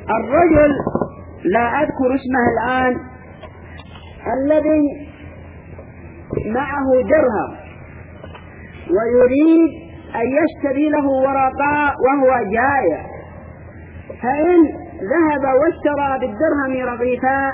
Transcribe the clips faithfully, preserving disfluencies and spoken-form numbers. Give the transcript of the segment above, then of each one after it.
الرجل لا أذكر اسمه الآن الذي معه درهم ويريد أن يشتري له ورقاء وهو جائع، فإن ذهب واشترى بالدرهم رغيفا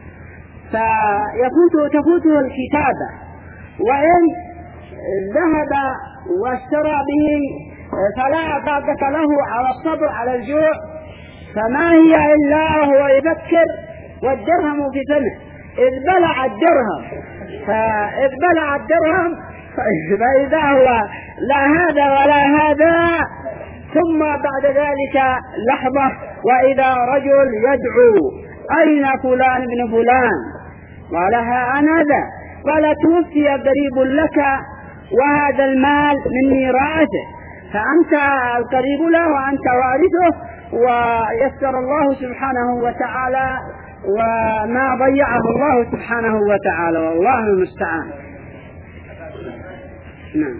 فيفوت تفوته الكتابة، وإن ذهب واشترى به فلا طاقة له على الصبر على الجوع، فما هي إلا هو يفكر والدرهم في فمه. إذ بلع الدرهم فإذ بلع الدرهم فإذا هو لا هذا ولا هذا. ثم بعد ذلك لحظة وإذا رجل يدعو: أين فلان ابن فلان؟ قالها أنا ذا. قال: توفي قريب لك وهذا المال من ميراثه، فأنت القريب له وأنت وارثه، ويسر الله سبحانه وتعالى وما ضيعه الله سبحانه وتعالى، والله المستعان. نعم.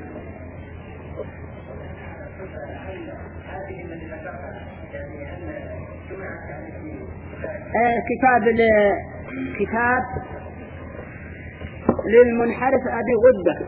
كتاب كتاب للمنحرف أبي غدة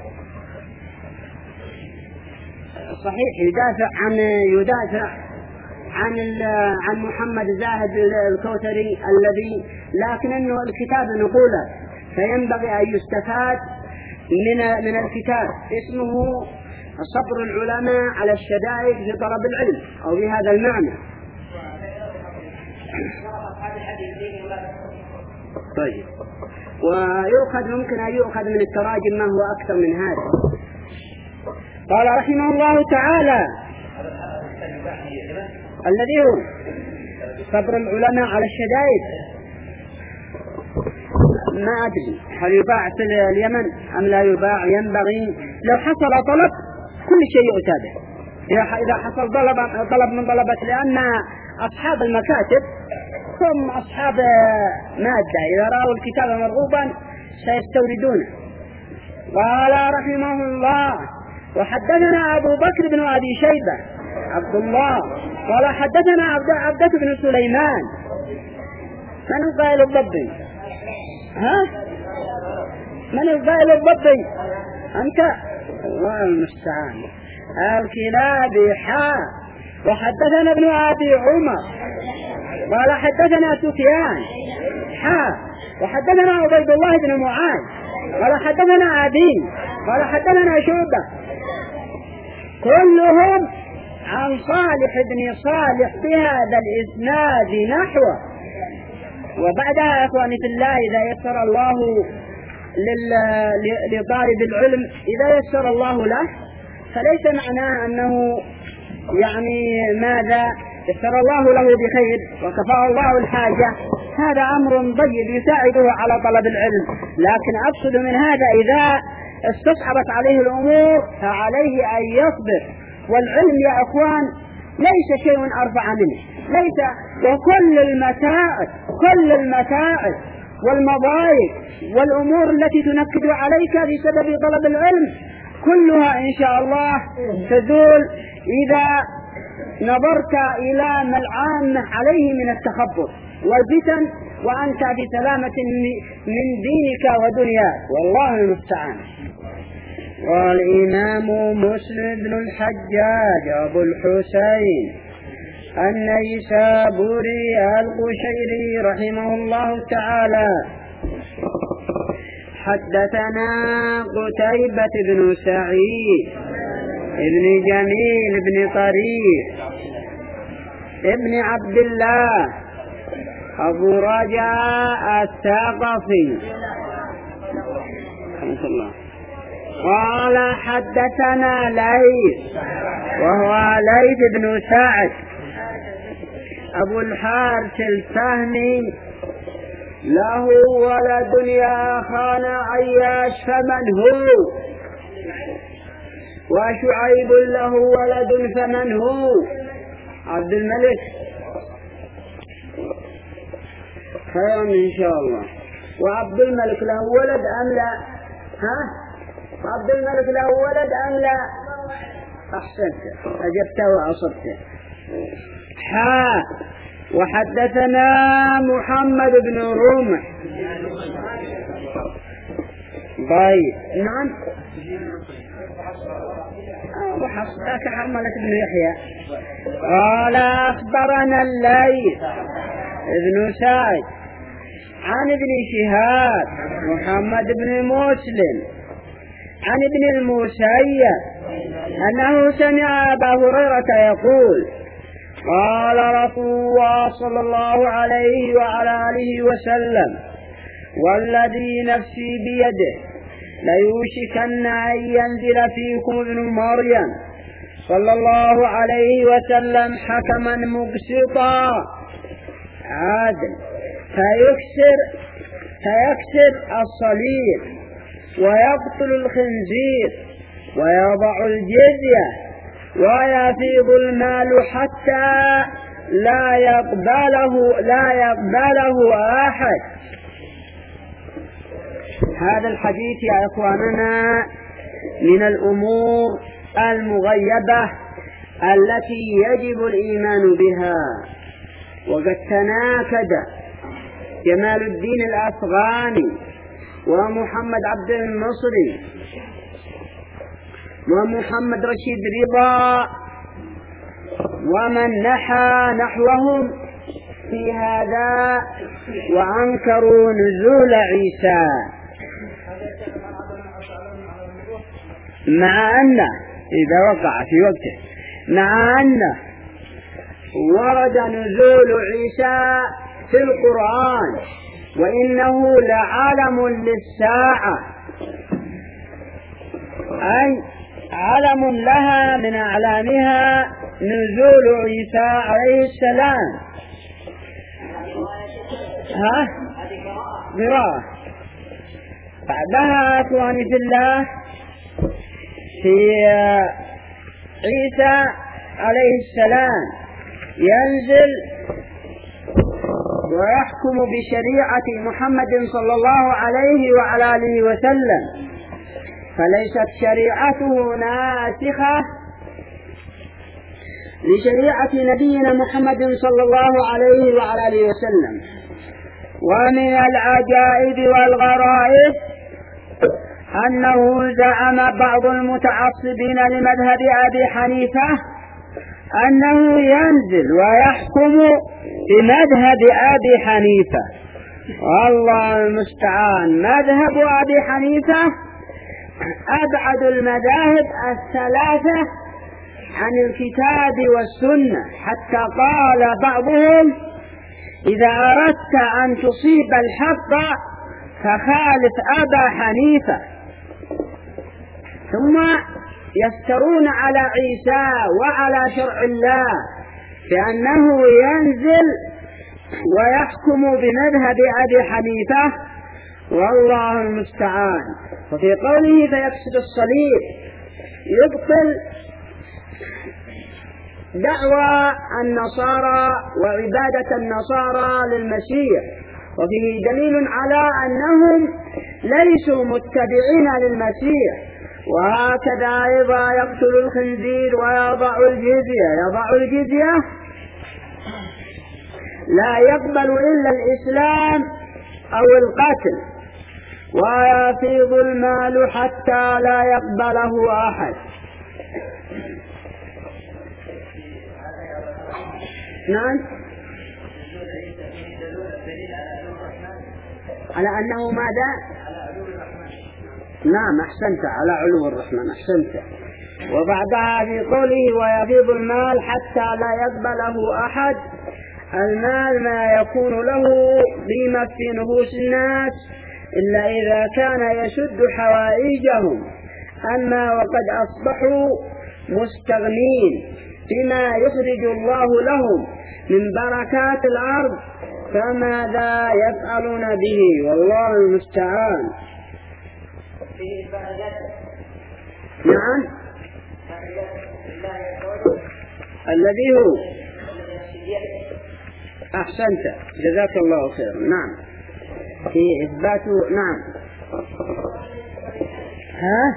صحيح يدافع عن يدافع عن عن محمد زاهد الكوثري الذي، لكن انه الكتاب نقوله، فينبغي ان يستفاد من من الكتاب. اسمه صبر العلماء على الشدائد في طلب العلم، او بهذا المعنى. طيب، ويؤخذ ممكن ان يؤخذ من التراجم ما هو اكثر من هذا. قال رحمه الله تعالى: الذي هو صبر العلماء على الشدائد. ما أدري هل يباع في اليمن أم لا يباع. ينبغي لو حصل طلب كل شيء يؤتى به، إذا حصل طلب طلب من طلبة، لأن أصحاب المكاتب هم أصحاب مادة، إذا رأوا الكتاب مرغوبا سيستوردونه. قال رحمه الله: وحدثنا أبو بكر بن أبي شيبة عبد الله قال حدثنا عبدة بن سليمان. من القائل الضبي؟ ها؟ من القائل الضبي؟ أنت؟ الله المستعان. الكلابي. حا. وحدثنا ابن أبي عمر قال حدثنا سفيان. حا. وحدثنا عبيد الله بن معاذ قال حدثنا أبي قال حدثنا شعبة، كلهم عن صالح بن صالح بهذا الإسناد نحوه. وبعدها أخواني في الله، إذا يسر الله لطالب العلم، إذا يسر الله له، فليس معناه أنه يعني ماذا يسر الله له بخير وكفاه الله الحاجة، هذا أمر طيب يساعده على طلب العلم. لكن أقصد من هذا إذا استصعبت عليه الأمور فعليه أن يصبر. والعلم يا أخوان ليس شيء أرفع منه، ليس. وكل المتاعب كل المتاعب والمضايق والأمور التي تنكد عليك بسبب طلب العلم كلها إن شاء الله تزول إذا نظرت إلى ما العامة عليه من التخبط والفتن، وأنت بسلامة من دينك ودنياك، والله المستعان. والإمام مسلم بن الحجاج أبو الحسين النيسابوري القشيري رحمه الله تعالى حدثنا قتيبة بن سعيد ابن جميل بن طريف ابن عبد الله أبو رجاء الثقفي رحمه الله قال حدثنا ليث وهو ليث بن سعد أبو الحارث الفهمي له ولد يا خان عياش فمن هو، وشعيب له ولد فمن هو؟ عبد الملك. خير إن شاء الله. وعبد الملك له ولد أم لا؟ ها؟ عبد الملك له ولد أم لا؟ أحسنت، أجبت وأصبت. حا. وحدثنا محمد بن رمح. طيب نعم وحصلك حملة بن يحيى قال أخبرنا الليث ابن سعد عن ابن شهاب محمد بن مسلم عن ابن المسيب أنه سمع أبا هريرة يقول قال رسول الله صلى الله عليه وعلى آله وسلم والذي نفسي بيده ليوشكن أن ينزل فيكم ابن مريم صلى الله عليه وسلم حكما مقسطا عادل فيكسر, فيكسر الصليب ويقتل الخنزير ويضع الجزية ويفيض المال حتى لا يقبله, لا يقبله أحد. هذا الحديث يا إخواننا من الأمور المغيبة التي يجب الإيمان بها. وقد تناكد جمال الدين الأفغاني ومحمد عبد المصري ومحمد رشيد رضا ومن نحى نحوهم في هذا وأنكروا نزول عيسى، مع أنه إذا وقع في وقته مع أنه ورد نزول عيسى في القرآن وإنه لعلم للساعة، أي علم لها من أعلامها نزول عيسى عليه السلام. ها قراءة بعدها أخواني في الله في عيسى عليه السلام ينزل ويحكم بشريعة محمد صلى الله عليه وعلى آله وسلم، فليست شريعته ناسخة لشريعة نبينا محمد صلى الله عليه وعلى آله وسلم. ومن العجائب والغرائب أنه زعم بعض المتعصبين لمذهب أبي حنيفة أنه ينزل ويحكم بمذهب أبي حنيفة، والله المستعان. مذهب أبي حنيفة أبعد المذاهب الثلاثة عن الكتاب والسنة، حتى قال بعضهم إذا أردت أن تصيب الحق فخالف أبا حنيفة. ثم يفترون على عيسى وعلى شرع الله بأنه ينزل ويحكم بمذهب أبي حنيفة، والله المستعان. وفي قوله فيكسر الصليب يبطل دعوى النصارى وعبادة النصارى للمسيح، وفيه دليل على أنهم ليسوا متبعين للمسيح. وهكذا أيضا يقتل الخنزير ويضع الجزية يضع الجزية لا يقبل إلا الإسلام أو القتل، ويفيض المال حتى لا يقبله أحد. نعم على أنه ماذا؟ نعم أحسنت، على علو الرحمن أحسنت. وبعدها في قوله ويفيض المال حتى لا يقبله أحد، المال ما يكون له قيمة في نفوس الناس إلا إذا كان يسد حوائجهم، أما وقد أصبحوا مستغنين بما يخرج الله لهم من بركات الأرض، فماذا يفعلون به؟ والله المستعان. نعم الذي هو أحسنت جزاك الله خير. نعم في إثبات. نعم ها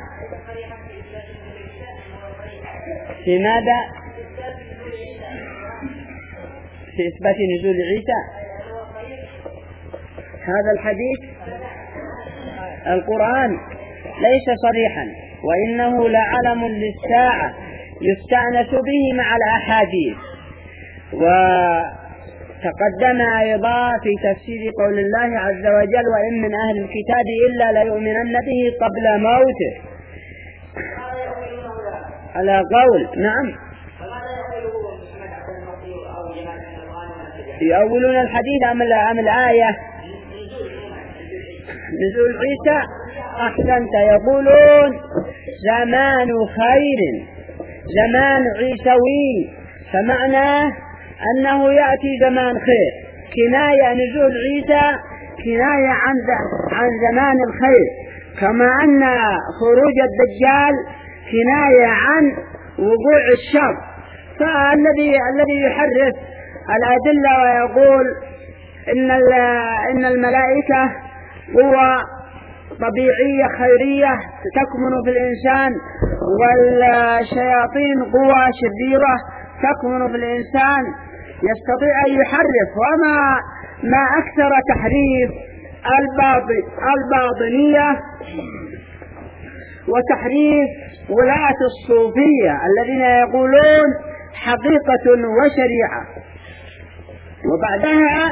في ماذا؟ في إثبات نزول عيسى. هذا الحديث القرآن ليس صريحا، وإنه لعلم للساعة يستأنس به مع الأحاديث. وتقدم أيضا في تفسير قول الله عز وجل: وإن من أهل الكتاب إلا ليؤمنن به قبل موته، على قول. نعم، يؤولون الحديث أم الآية نزول عيسى؟ أحسنت، يقولون زمان خير، زمان عيسوي، فمعناه أنه يأتي زمان خير، كناية نزول عيسى كناية عن عن زمان الخير، كما أن خروج الدجال كناية عن وقوع الشر. فالذي الذي يحرف الأدلة ويقول إن إن الملائكة قوة طبيعية خيرية تكمن في الإنسان، والشياطين قوة شريرة تكمن في الإنسان، يستطيع أن يحرف. وما ما أكثر تحريف الباطن الباطنية وتحريف ولاة الصوفية الذين يقولون حقيقة وشريعة. وبعدها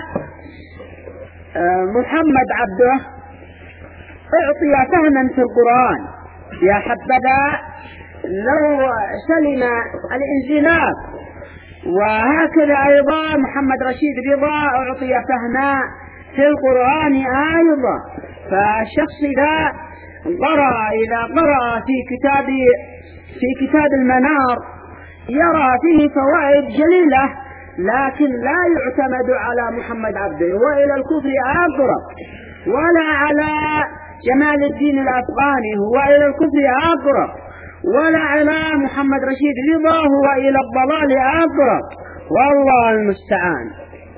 محمد عبده أعطي فهما في القرآن، يا حبذا لو سلم الانزلاق. وهكذا أيضا محمد رشيد رضا أعطي فهما في القرآن أيضا. فالشخص إذا قرأ إذا قرأ في كتاب في كتاب المنار يرى فيه فوائد جليلة، لكن لا يعتمد على محمد عبده وإلى الكفر أقرب، ولا على جمال الدين الأفغاني هو إلى الكفر أقرب، ولا على محمد رشيد رضا هو إلى الضلال أقرب، والله المستعان.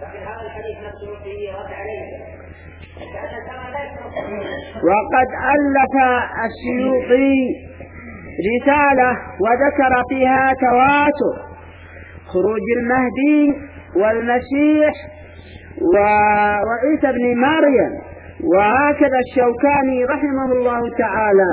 وقد ألف السيوطي رسالة وذكر فيها تواتر خروج المهدي والمسيح وعيسى ابن مريم، وهكذا الشوكاني رحمه الله تعالى.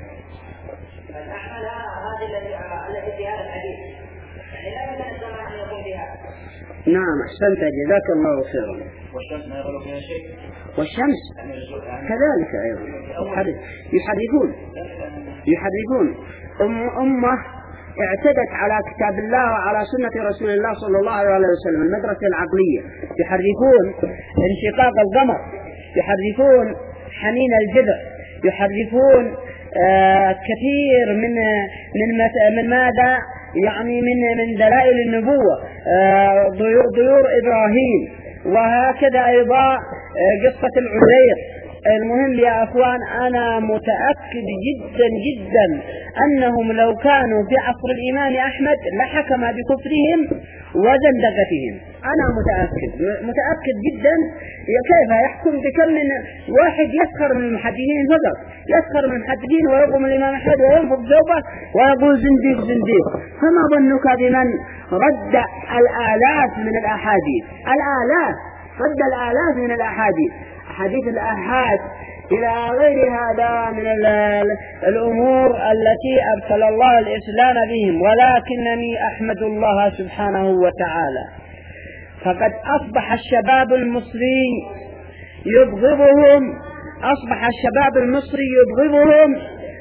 نعم، أحسنت، جزاك الله خيرا. والشمس ما يغلو فيها شيء، والشمس كذلك أيضا يحرفون يحرفون أم أمة اعتدت على كتاب الله وعلى سنة رسول الله صلى الله عليه وسلم، المدرسة العقلية، يحرفون انشقاق القمر، يحرفون حنين الجذع، يحرفون آه كثير من من من ماذا يعني من من دلائل النبوة، آه ضيور إبراهيم، وهكذا أيضا آه قصة العزير. المهم يا أخوان، أنا متأكد جدا جدا أنهم لو كانوا في عصر الإمام أحمد لحكم بكفرهم وزندقتهم. أنا متأكد متأكد جدا. كيف يحكم بكم من واحد يسخر من المحدثين فقط، يسخر من المحدثين ويقوم الإمام أحمد وينفض ثوبه ويقول زنديق زنديق. فما ظنك بمن رد الآلاف من الأحاديث، الآلاف رد الآلاف من الأحاديث، حديث الآحاد إلى غير هذا من الأمور التي أبطل الله الإسلام بهم. ولكنني أحمد الله سبحانه وتعالى، فقد أصبح الشباب المصري يبغضهم، أصبح الشباب المصري يبغضهم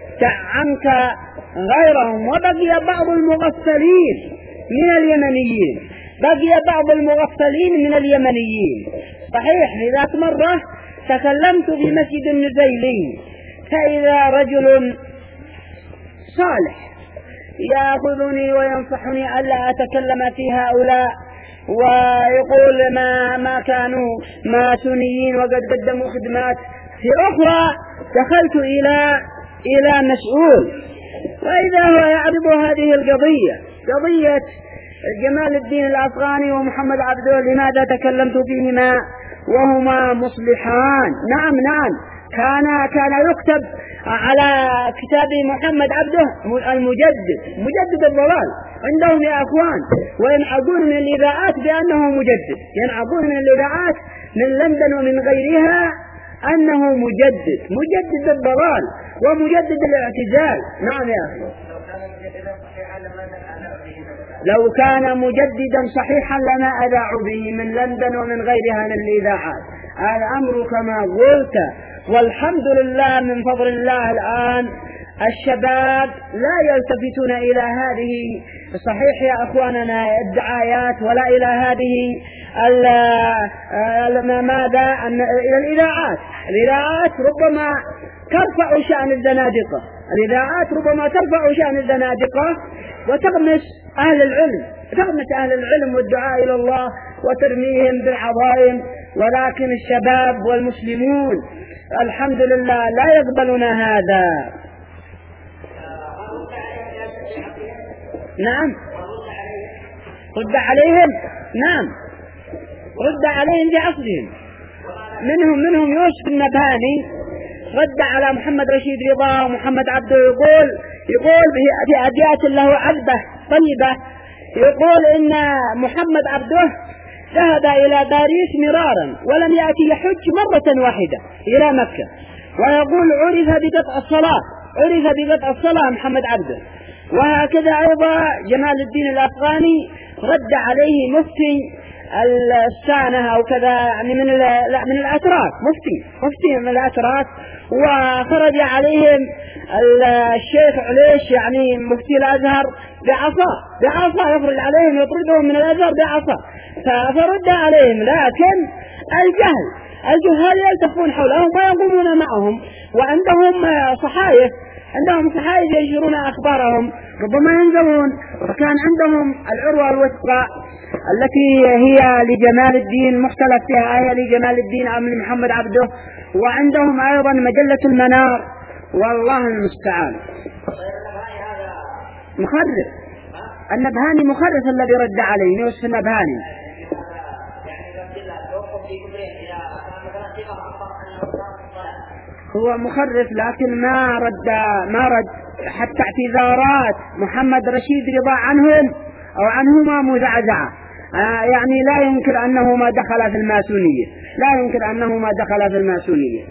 عنك غيرهم. وبقي بعض المغفلين من اليمنيين، بقي بعض المغفلين من اليمنيين. صحيح، في ذات مرة تكلمت في مسجد النزيلين، فإذا رجل صالح يأخذني وينصحني ألا أتكلم في هؤلاء، ويقول ما ما كانوا ماسونيين وقد قدموا خدمات. في أخرى دخلت إلى إلى مسؤول، وإذا هو يعرض هذه القضية، قضية جمال الدين الأفغاني ومحمد عبده، لماذا تكلمت فيهما وهما مصلحان؟ نعم نعم، كان كان يكتب على كتاب محمد عبده المجدد، مجدد الضلال، عندهم يا أخوان، وينعقون من الإذاعات بأنه مجدد، ينعقون من الإذاعات من لندن ومن غيرها أنه مجدد، مجدد الضلال ومجدد الاعتزال. نعم يا أخي، لو كان مجددا صحيحا لما أذاعوا به من لندن ومن غيرها من الإذاعات. الأمر كما قلت، والحمد لله من فضل الله الآن الشباب لا يلتفتون إلى هذه صحيح يا أخواننا الدعايات، ولا إلى هذه ماذا إلى الإذاعات. الإذاعات ربما ترفع شأن الزنادقة، الإذاعات ربما ترفع شأن الزنادقة وتغمس أهل العلم، تغمس أهل العلم والدعاء إلى الله وترميهم بالعظائم، ولكن الشباب والمسلمون الحمد لله لا يقبلون هذا. نعم، رد عليهم، نعم رد عليهم بعصرهم. منهم منهم يوسف النبهاني رد على محمد رشيد رضا ومحمد عبده، يقول يقول في أبيات له عذبة طيبة، يقول إن محمد عبده ذهب إلى باريس مرارا ولم يأتي يحج مرة واحدة إلى مكة، ويقول عرف بقطع الصلاة، عرف بقطع الصلاة محمد عبده. وهكذا أيضا جمال الدين الأفغاني رد عليه مفتي السانة أو كذا، يعني من من الأتراك، مفتي مفتي من الأتراك، وخرج عليهم الشيخ عليش يعني مفتي الأزهر بعصا بعصا يخرج عليهم يطردهم من الأزهر بعصا، فرد عليهم. لكن الجهل الجهال يلتفون حولهم ويقومون معهم، وعندهم صحائف عندهم صحائف ينشرون أخبارهم، ربما ينزلون. وكان عندهم العروة الوثقى التي هي لجمال الدين مختلف فيها، هي لجمال الدين أم لمحمد عبده، وعندهم أيضا مجلة المنار، والله المستعان. مخرف النبهاني، مخرف الذي رد عليه يوسف النبهاني. هو مخرف لكن ما رد ما رد حتى اعتذارات محمد رشيد رضا عنهم أو عنهما مزعزعة. آه يعني لا يمكن أنه ما دخل في الماسونية، لا يمكن أنه ما دخل في الماسونية.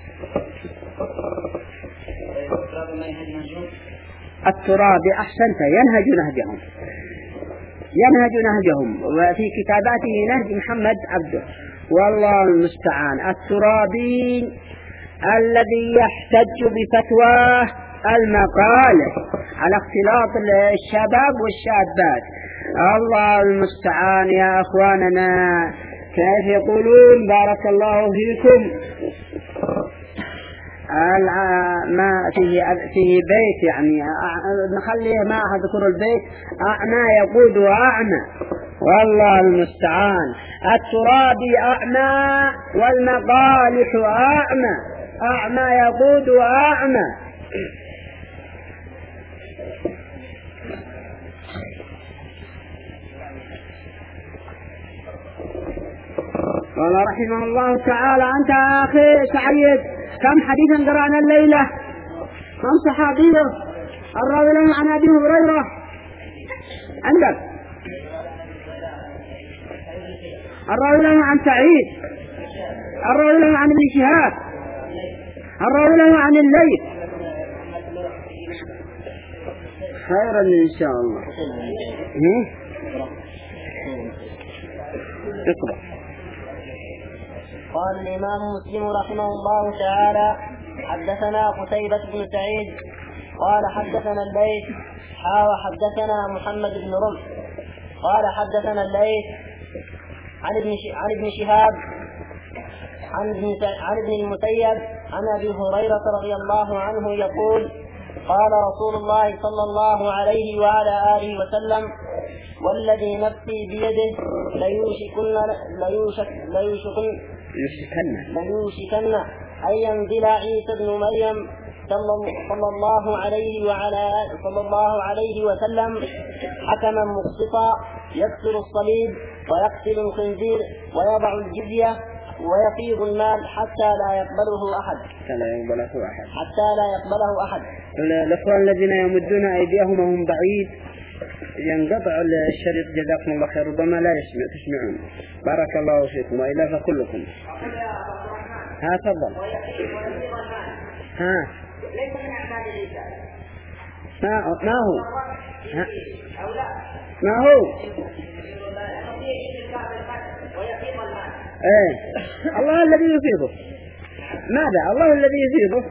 التراب أحسنت، ينهج نهجهم ينهج نهجهم وفي كتاباته نهج محمد عبده، والله المستعان. الترابي الذي يحتج بفتواه المقالة على اختلاط الشباب والشابات، الله المستعان يا أخواننا. كيف يقولون بارك الله فيكم، ما فيه فيه بيت يعني نخليه ما أذكر البيت، أعمى يقود وأعمى، والله المستعان. الترابي أعمى والمقالح أعمى، أعمى يقود وأعمى. قال رحمه الله تعالى: أنت يا أخي سعيد كم حديثا قرأنا الليلة؟ كم صحابيه الراوي له عن أبي هريرة عندك؟ الراوي له عن سعيد، الراوي له عن ابن شهاب، الراوي له عن الليث. خيرا إن شاء الله. اقرأ. قال الإمام مسلم رحمه الله تعالى: حدثنا قتيبة بن سعيد قال حدثنا الليث حا وحدثنا محمد بن رمح قال حدثنا الليث عن ابن عن ابن شهاب عن ابن عن ابن المسيب عن أبي هريرة رضي الله عنه يقول: قال رسول الله صلى الله عليه وعلى آله وسلم: والذي نفسي بيده ليوشكن ليوشك ليوشكن ليوشكن أن ينزل عيسى بن مريم صلى الله عليه وعلى صلى الله عليه وسلم حكما مقسطا يكسر الصليب ويقتل الخنزير ويضع الجزية ويفيض المال حتى لا يقبله أحد حتى لا يقبله أحد حتى لا يقبله أحد. الأخوان الذين يمدون أيديهم وهم بعيد ينقطع الشريط جزاكم الله خير، ربما لا يسمع تسمعون. بارك الله فيكم وإلا فكلكم. ها تفضل. ها ما ما هو ها. ما هو ايه الله الذي يفيضه. ماذا الله الذي يفيضه؟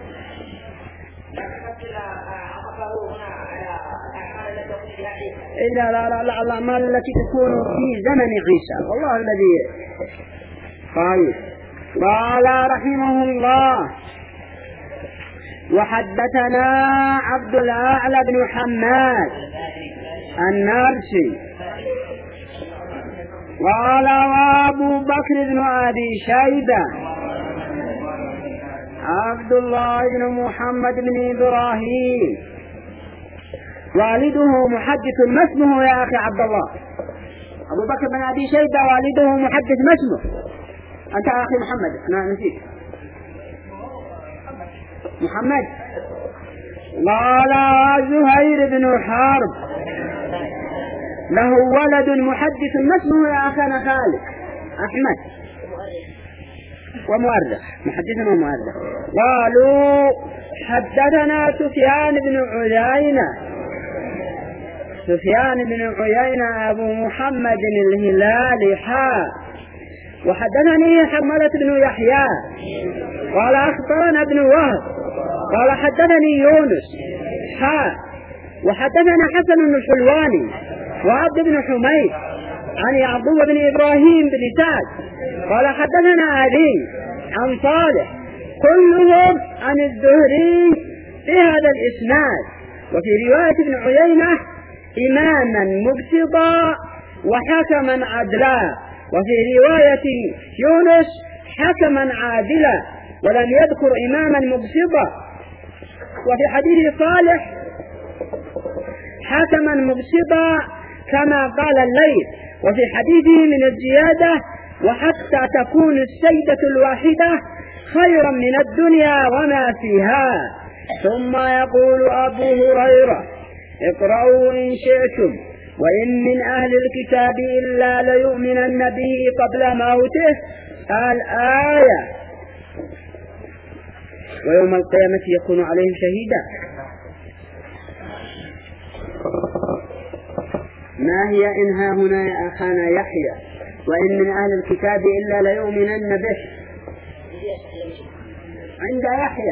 إلا لا لا لا الأعمال التي تكون في زمن عيسى الله الذي. طيب قال رحمه الله وحدثنا عبد الأعلى بن حماد النارسي قال وابو بكر بن أبي شيبة عبد الله بن محمد بن إبراهيم والده محدث ما اسمه يا أخي عبد الله؟ أبو بكر بن أبي شيبة والده محدث ما اسمه؟ أنت يا أخي محمد أنا نسيت محمد. قال زهير بن حرب له ولد محدث ما اسمه يا أخانا خالد؟ أحمد ومؤرخ محدث ومؤرخ. قالوا حدثنا سفيان بن عيينة سفيان بن عيينة أبو محمد الهلالي حا وحدثني حرملة بن يحيى قال أخبرنا ابن وهب قال حدثني يونس حا وحدثنا حسن بن الحلواني وعبد بن حميد عن يعقوب بن إبراهيم بن سعد قال حدثنا علي عن صالح كلهم عن الزهري في هذا الإسناد. وفي رواية ابن عيينة إماما مبسطا وحكما عدلا وفي رواية يونس حكما عادلا ولم يذكر إماما مبسطا. وفي حديث صالح حكما مبسطا كما قال الليث وفي حديثه من الزيادة وحتى تكون السيدة الواحدة خيرا من الدنيا وما فيها. ثم يقول أبو هريرة اقرأوا إن شئتم وإن من أهل الكتاب إلا ليؤمنن به قبل موته الآية ويوم القيامة يكون عليهم شهيدا. ما هي إنها هنا يا أخانا يحيى وإن من أهل الكتاب إلا ليؤمنن به عند يحيى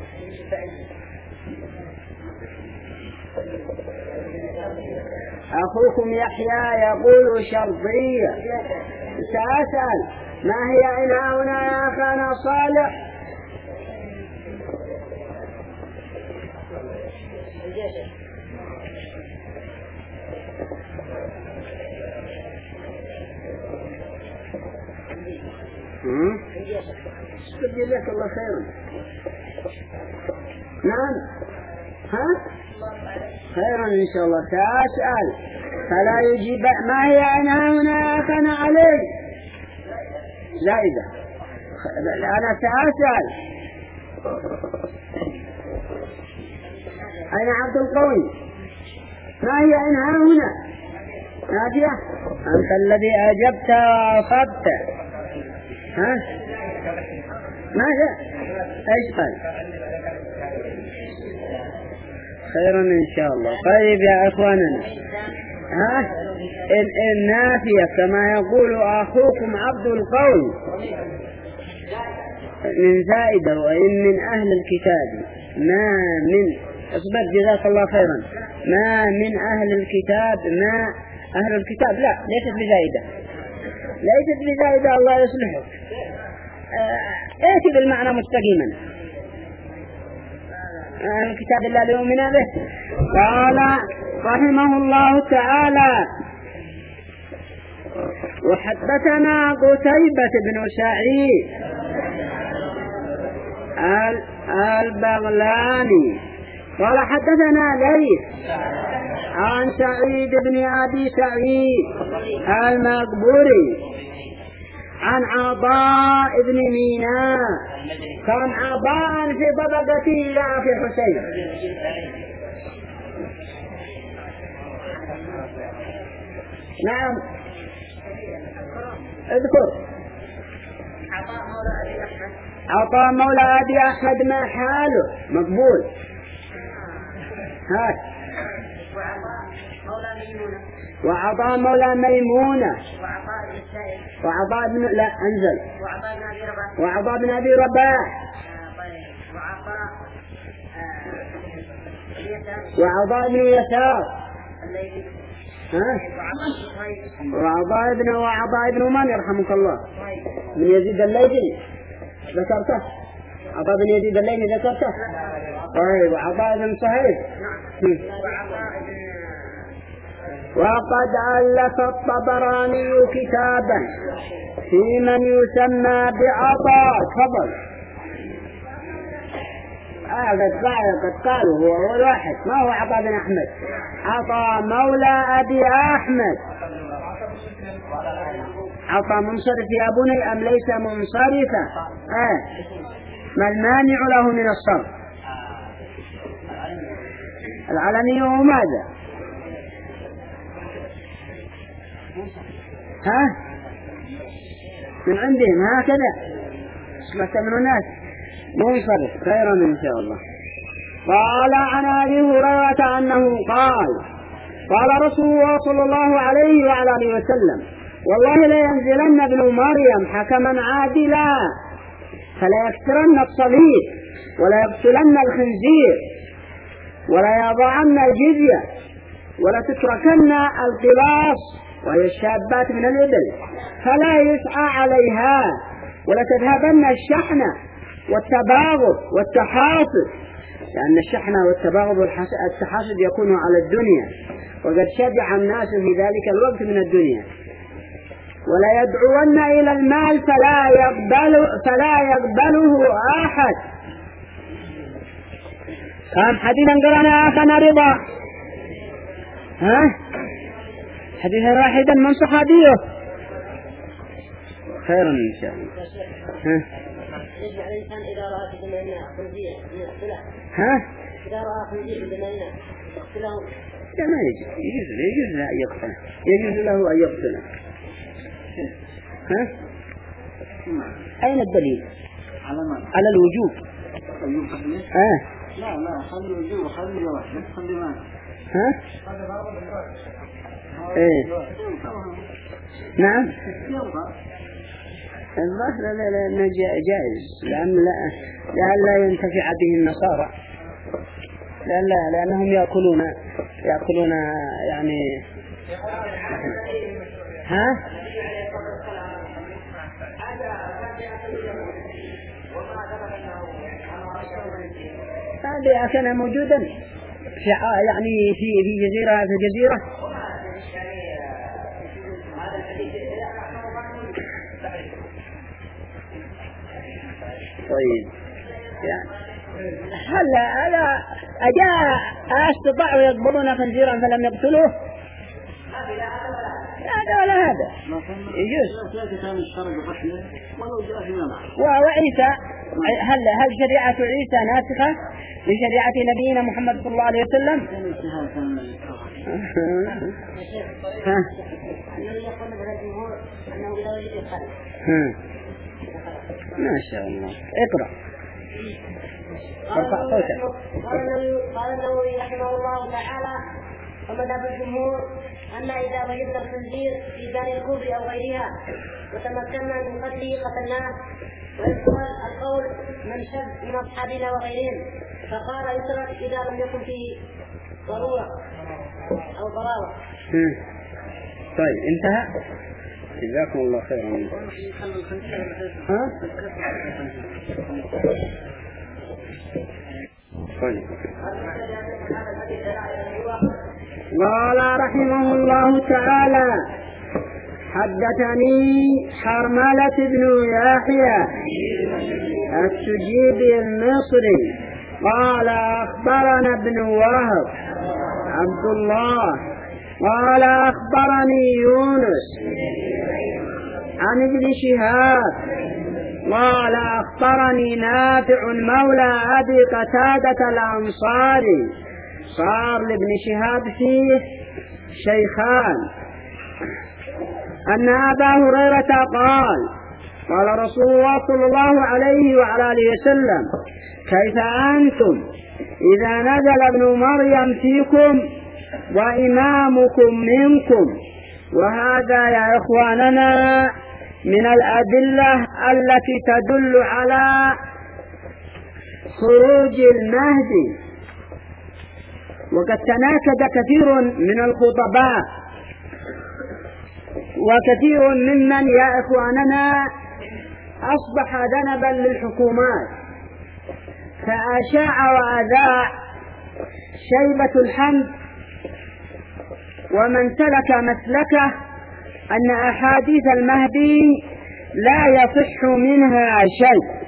أخوكم يحيى يقول شرطية. سأسأل ما هي إنها هنا يا أخانا صالح؟ جزاك الله خيرا. نعم ها خيرا إن شاء الله. سأسأل فلا يجيب ما هي أنا هنا كان عليه زائدة. أنا سأسأل أين عبد القوي؟ ما هي أنا هنا نادية؟ أنت الذي أجبت وأصبت. ها ماذا ايش قال؟ خيرا ان شاء الله. طيب يا اخواننا ها النافية كما يقول اخوكم عبد القوي من زائدة وان من اهل الكتاب ما من اصبر جزاك الله خيرا ما من اهل الكتاب ما اهل الكتاب لا ليست بزائدة ليست بزائدة الله يصلحك. ائتي بالمعنى مستقيما الكتاب الله ليؤمن به. قال رحمه الله تعالى وحدثنا قتيبة بن سعيد البغلاني قال حدثنا ليث عن سعيد بن أبي سعيد المقبوري عن عطاء بن ميناء كان عطاء في طبقته إلى أخي حسين نعم اذكر. عطاء مولى أبي أحمد. عطاء مولى أبي أحمد ما حاله مقبول. هات. وعطاء مولى ميمونة. وعطاء مولى ميمونة. وعطاء بن السائب. وعطاء بن لا أنزل. وعطاء بن أبي رباح. وعطاء بن أبي رباح. طيب. وعطاء وعطاء بن يسار. الليثي. ها؟ وعطاء بن وعطاء بن من يرحمك الله؟ من يزيد الليثي ذكرته. عطاء بن يزيد الليثي ذكرته. طيب وعطاء بن صهيب. وقد ألف الطبراني كتابا في من يسمى بعطاء. تفضل. آه قد قال قد قالوا هو هو الواحد. ما هو عطاء بن أحمد؟ عطاء مولى أبي أحمد. عطاء منصرف يا بني أم ليس منصرفا؟ آه ما المانع له من الصرف؟ العلني وماذا؟ ها من عندهم هكذا سمعت من الناس منصرف. خيرا إن شاء الله. قال عن أبي هريرة أنه قال قال رسول الله صلى الله عليه وعلى آله وسلم والله لا ينزلن ابن مريم حكما عادلا فلا يكسرن الصليب ولا يقتلن الخنزير ولا يضعن الجزية ولا تتركن القلاص وهي الشابات من الإبل فلا يسعى عليها ولا تذهبن الشحنة والتباغض والتحاسد لأن الشحنة والتباغض والتحاسد يكون على الدنيا وقد شجع الناس في ذلك الوقت من الدنيا. ولا يدعون إلى المال فلا يقبل فلا يقبله أحد. كم حديثا قرأنا أخنا رضا؟ ها حديثا واحدا من صحابيه. خيرا إن شاء الله. ها يجب على الإنسان إذا رأى في دمائنا خنزير أن يقتله. ها إذا رأى خنزير في دمائنا يقتله. لا ما يجب يجوز له يجوز له أن يقتله يجوز له أن يقتله. ها أين الدليل على ما على الوجوب؟ ها لا لا خلي الوجوب خلي واحد خلي ما ها إيه نعم الظاهر لا لا لا جائز لأن لا لأن لا ينتفع به النصارى لأن لا لأنهم يأكلون يأكلون يعني ها هذا كان موجودا في يعني في في جزيرة في جزيرة طيب يعني هلا هلا أجاء استطاعوا يقبضون خنزيرا فلم يقتلوه هذا ولا هذا يجوز. وعيسى هل هل شريعة عيسى ناسخة لشريعة نبينا محمد صلى الله عليه وسلم؟ ما شاء الله. اقرأ. ارفع صوتك. قال النووي رحمه الله تعالى ومذهب الجمهور أن إذا وجدنا الخنزير في دار الكفر أو غيرها وتمكنا من قتله قتلناه. ويذكر القول من شذ من أصحابنا وغيرهم فقال يترك إذا لم يكن فيه ضرورة أو ضرارة. طيب انتهى. جزاكم الله خيرا. ها؟ طيب. قال رحمه الله تعالى حدثني حرملة بن يحيى السجيبي المصري قال أخبرنا ابن وهب عبد الله قال أخبرني يونس عن ابن شهاب قال أخبرني نافع مولى أبي قتادة الأنصاري صار لابن شهاب فيه شيخان أن أبا هريرة قال قال رسول الله صلى الله عليه وعلى آله وسلم كيف أنتم إذا نزل ابن مريم فيكم وإمامكم منكم. وهذا يا إخواننا من الأدلة التي تدل على خروج المهدي. وقد تناكد كثير من الخطباء وكثير ممن يا إخواننا أصبح ذنبا للحكومات، فأشاع وأذاع شيبة الحمد ومن سلك مسلكه أن أحاديث المهدي لا يصح منها شيء.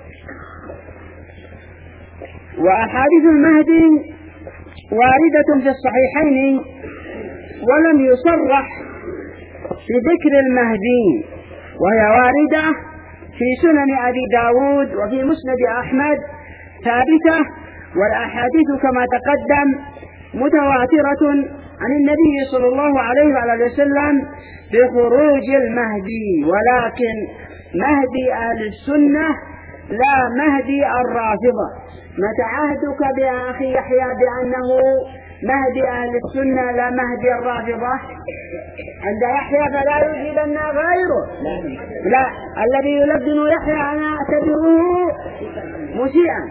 وأحاديث المهدي واردة في الصحيحين ولم يصرح في ذكر المهدي، وهي واردة في سنن أبي داود وفي مسند أحمد ثابتة، والأحاديث كما تقدم متواترة عن النبي صلى الله عليه وعلى وسلم بخروج المهدي، ولكن مهدي أهل السنة لا مهدي الرافضة. متى عهدك بأخي يحيى بأنه مهدي أهل السنة لا مهدي الرافضة؟ عند يحيى فلا يجيبن غيره. لا، الذي يلبن يحيى أنا أعتبره مسيئا.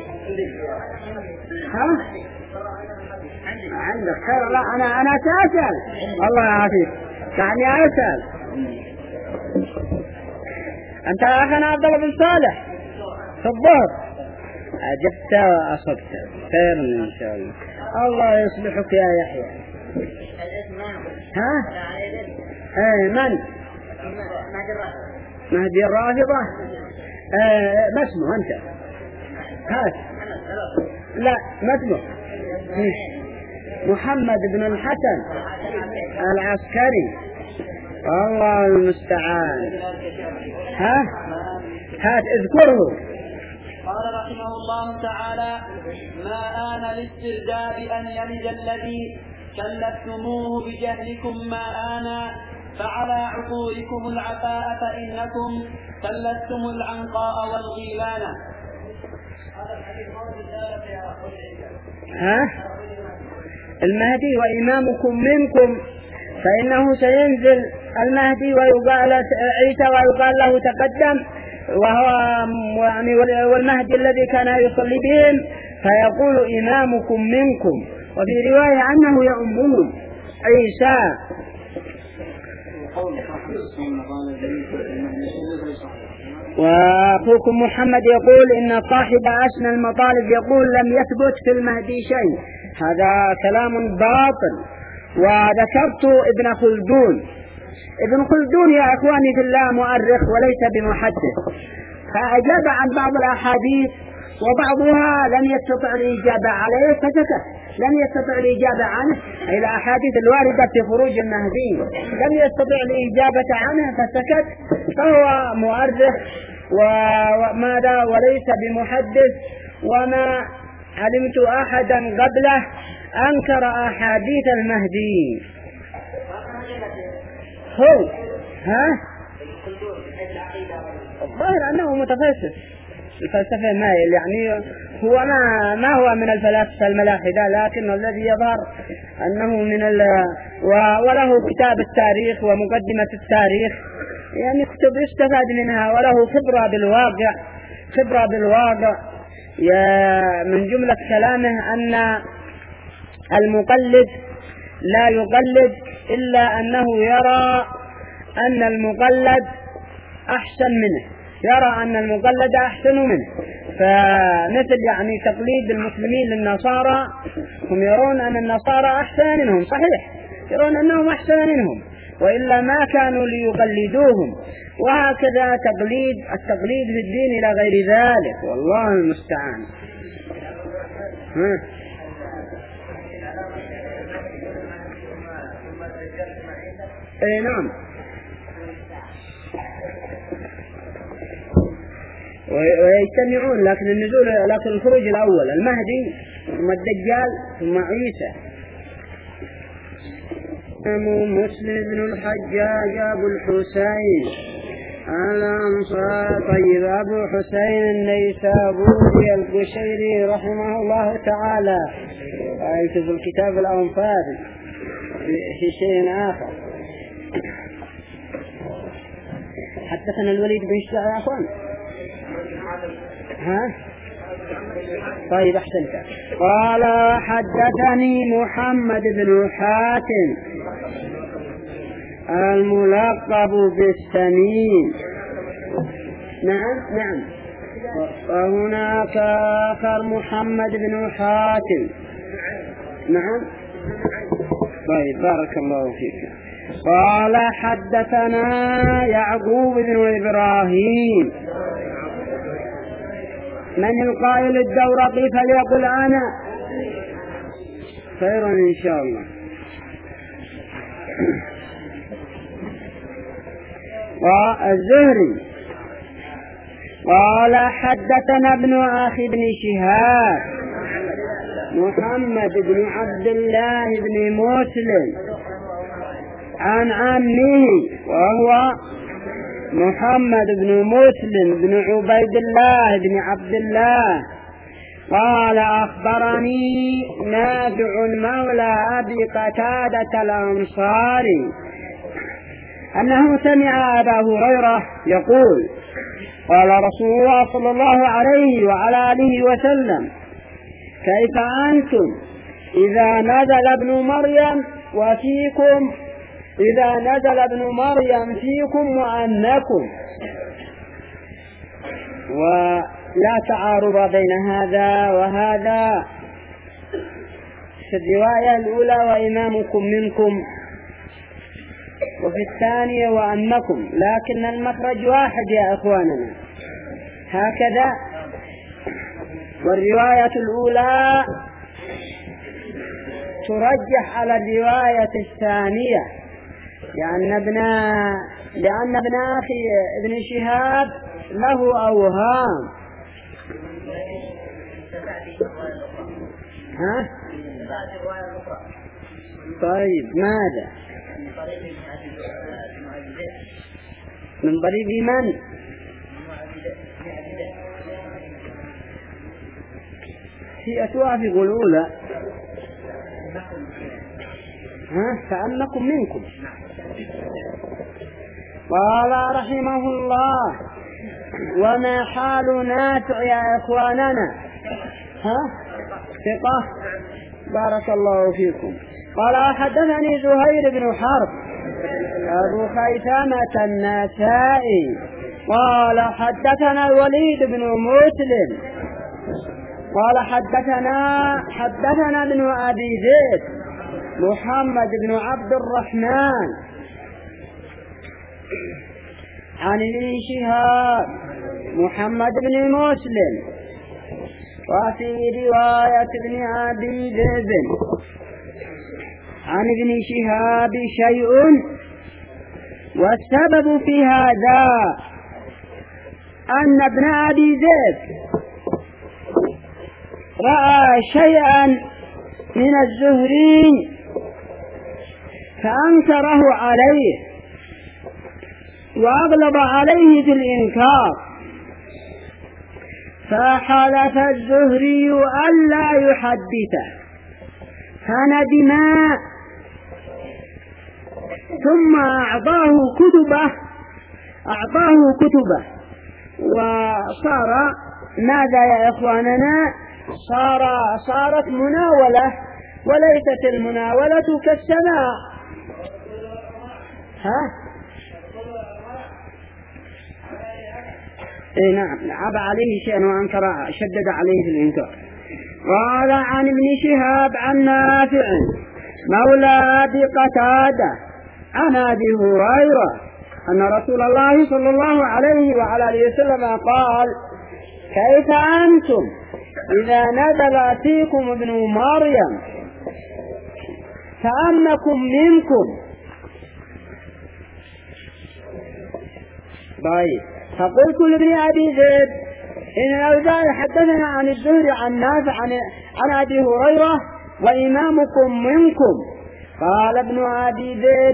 ها؟ عندك خير. لا، أنا أنا سأسأل. الله يعافيك. يعني أسأل. أنت أخنا عبد الله بن صالح في الظهر أجبت وأصبت خير إن شاء الله. الله يصلحك يا يحيى. ها؟ ايه من؟ مهدي الرافضة. ايه ما اسمه أنت؟ هات. لا ما اسمه محمد بن الحسن العسكري. الله المستعان. ها؟ هات اذكره. قال رحمه الله تعالى: ما آن الاسترداد أن يلد الذي كلفتموه بجهلكم، ما آن فعلى عقولكم العفاء فإنكم كلفتم العنقاء والغيلان. ها؟ المهدي وإمامكم منكم، فإنه سينزل المهدي ويقال عيسى ويقال له تقدم، وهو يعني والمهدي الذي كان يصلي بهم، فيقول إمامكم منكم، وفي رواية عنه يؤمون عيسى. وأخوكم محمد يقول إن صاحب أسنى المطالب يقول لم يثبت في المهدي شيء. هذا كلام باطل. وذكرت ابن خلدون. ابن خلدون يا إخواني في الله مؤرخ وليس بمحدث، فأجاب عن بعض الأحاديث وبعضها لم يستطع الإجابة عليه فسكت، لم يستطع الإجابة عنه إلى الأحاديث الواردة في خروج المهدي لم يستطع الإجابة عنه فسكت، فهو مؤرخ وماذا وليس بمحدث. وما علمت أحدا قبله أنكر أحاديث المهدي. هو ها الظاهر أنه متفلسف، الفلسفة مايل، يعني هو ما ما هو من الفلاسفة الملاحدة، لكن الذي يظهر أنه من ال وله كتاب التاريخ ومقدمة التاريخ، يعني كتب يستفاد منها، وله خبرة بالواقع خبرة بالواقع من جملة كلامه أن المقلد لا يقلد إلا أنه يرى أن المقلد أحسن منه، يرى أن المقلد أحسن منه. فمثل يعني تقليد المسلمين للنصارى، هم يرون أن النصارى أحسن منهم، صحيح يرون أنهم أحسن منهم وإلا ما كانوا ليقلدوهم. وهكذا تقليد التقليد في الدين إلى غير ذلك، والله المستعان. ها. اي نعم، ويجتمعون، لكن النزول لكن الخروج الأول المهدي ثم الدجال ثم عيسى. مسلم بن الحجاج أبو الحسين الأنصاري. طيب أبو حسين النيسابوري القشيري رحمه الله تعالى يكتب الكتاب الأنفال في شيء آخر. حدثنا الوليد بن شجاع يا أخوان. ها طيب أحسنت. قال حدثني محمد بن حاتم الملقب بالسمين. نعم نعم. وهناك آخر محمد بن حاتم. نعم طيب بارك الله فيك. قال حدثنا يعقوب بن إبراهيم. من القائل الدورقي فليقل أنا خيرا إن شاء الله. والزهري قال حدثنا ابن أخي بن شهاب محمد بن عبد الله بن مسلم عن عمه وهو محمد بن مسلم بن عبيد الله بن عبد الله قال أخبرني نافع مولى أبي قتادة الأنصاري أنه سمع أبا هريرة يقول قال رسول الله صلى الله عليه وعلى آله وسلم كيف أنتم إذا نزل ابن مريم وفيكم إذا نزل ابن مريم فيكم وأنكم. ولا تعارض بين هذا وهذا في الرواية الأولى وإمامكم منكم وفي الثانية وأنكم، لكن المخرج واحد يا أخواننا هكذا. والرواية الأولى ترجح على الرواية الثانية لأن ابن لأن ابن أخي ابن شهاب له أوهام. ها؟ طيب ماذا؟ من طريق من؟ في أتوافق الأولى ها فأنكم منكم. قال رحمه الله وما حال نافع يا إخواننا؟ ها ثقة بارك الله فيكم. قال حدثني زهير بن حرب أبو خيثمة النسائي قال حدثنا الوليد بن مسلم قال حدثنا حدثنا ابن أبي زيد محمد بن عبد الرحمن عن ابن شهاب محمد بن مسلم وفي رواية ابن أبي ذئب عن ابن شهاب شيء. والسبب في هذا أن ابن أبي ذئب رأى شيئا من الزهري فأنكره عليه وأغلب عليه في الإنكار، فحلف الزهري ألا يحدثه فندم ثم أعطاه كتبه أعطاه كتبه وصار ماذا يا إخواننا؟ صار صارت مناولة وليست المناولة كالسماع. ها؟ إيه نعم عاب عليه شيئا وأنكر شدد عليه في الإنكار. قال عن ابن شهاب عن نافع مولى أبي قتادة عن أبي هريرة أن رسول الله صلى الله عليه وعلى آله وسلم قال كيف أنتم إذا نزل فيكم ابن مريم فأنكم منكم. طيب فقلت لابن أبي زيد إن الأوزاعي حدثنا عن الزهري عن نافع عن, عن أبي هريرة وإمامكم منكم. قال ابن أبي ذئب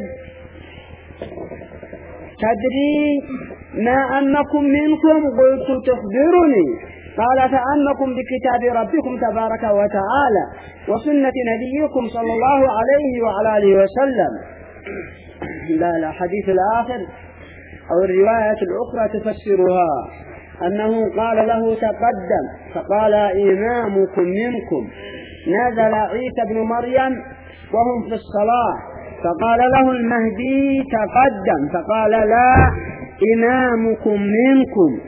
تدري ما أمكم منكم؟ قلت تخبرني. قال فأمكم بكتاب ربكم تبارك وتعالى وسنة نبيكم صلى الله عليه وعلى آله وسلم. لا لا حديث الآخر أو الرواية الأخرى تفسرها أنه قال له تقدم، فقال إمامكم منكم. نزل عيسى بن مريم وهم في الصلاة فقال له المهدي تقدم، فقال لا إمامكم منكم.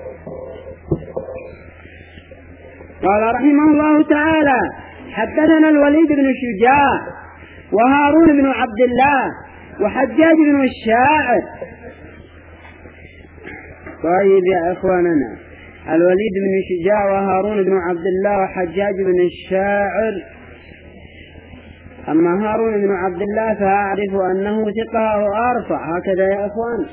قال رحمه الله تعالى حدثنا الوليد بن شجاع وهارون بن عبد الله وحجاج بن الشاعر. طيب يا إخواننا، الوليد بن شجاع وهارون بن عبد الله وحجاج بن الشاعر. أما هارون بن عبد الله فأعرف أنه ثقة وأرفع، هكذا يا إخوان.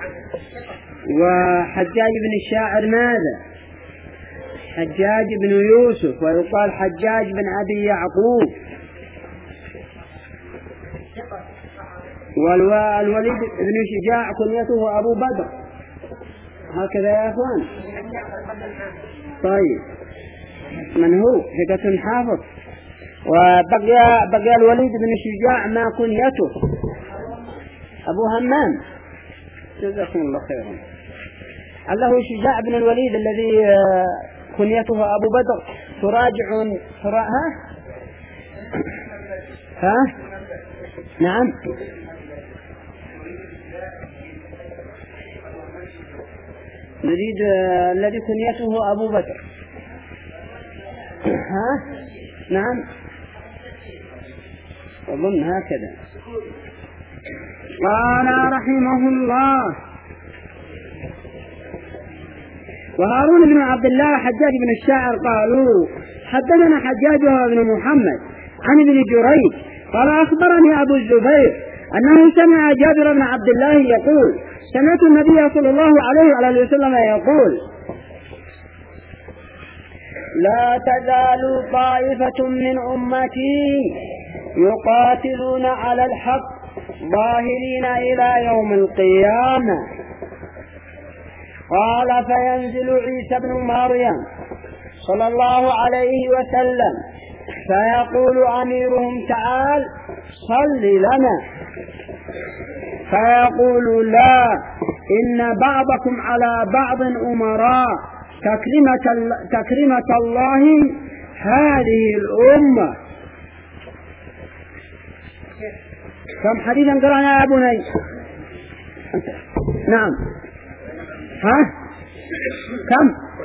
وحجاج بن الشاعر ماذا؟ حجاج بن يوسف، ويقال حجاج بن أبي يعقوب. والوليد بن شجاع كنيته أبو بدر، هكذا يا أخوان. طيب من هو؟ ثقة حافظ. وبقي بقي الوليد بن شجاع ما كنيته أبو همام، جزاكم الله خيرا. الله شجاع بن الوليد الذي كنيته أبو بدر. تراجع ترا... ها؟ ها؟ نعم. نريد الذي كنيته أبو بكر. ها؟ نعم أظن هكذا. قال رحمه الله وهارون بن عبد الله وحجاج بن الشاعر قالوا حدثنا حجاج بن محمد عن ابن جريج قال أخبرني أبو الزبير أنه سمع جابر بن عبد الله يقول سمعت النبي صلى الله عليه وعلى وسلم يقول لا تزال طائفة من أمتي يقاتلون على الحق ظاهرين إلى يوم القيامة. قال فينزل عيسى بن مريم صلى الله عليه وسلم فيقول أميرهم تعال صل لنا، فيقول لا إن بعضكم على بعض أمراء تكرمة, تكرمة الله هذه الأمة. كم حديثا قرأنا يا بني؟ نعم. ها؟ كم؟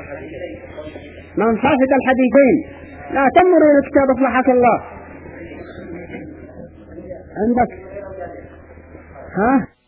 من صافت الحديثين. لا تمروا الكتاب اصلحك الله. عندك ها؟